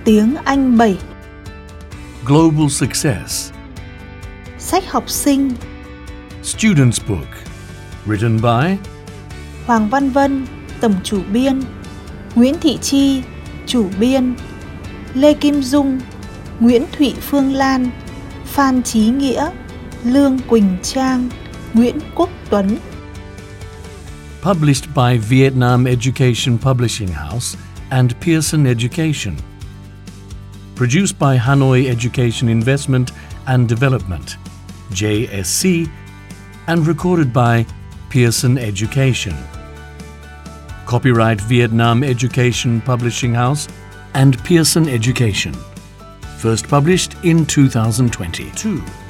Tiếng Anh 7. Global Success. Sách học sinh. Student's Book. Written by Hoàng Văn Vân, tổng chủ biên. Nguyễn Thị Chi, chủ biên. Lê Kim Dung, Nguyễn Thụy Phương Lan, Phan Chí Nghĩa, Lương Quỳnh Trang, Nguyễn Quốc Tuấn. Published by Vietnam Education Publishing House and Pearson Education. Produced by Hanoi Education Investment and Development, JSC, and recorded by Pearson Education. Copyright Vietnam Education Publishing House and Pearson Education. First published in 2022.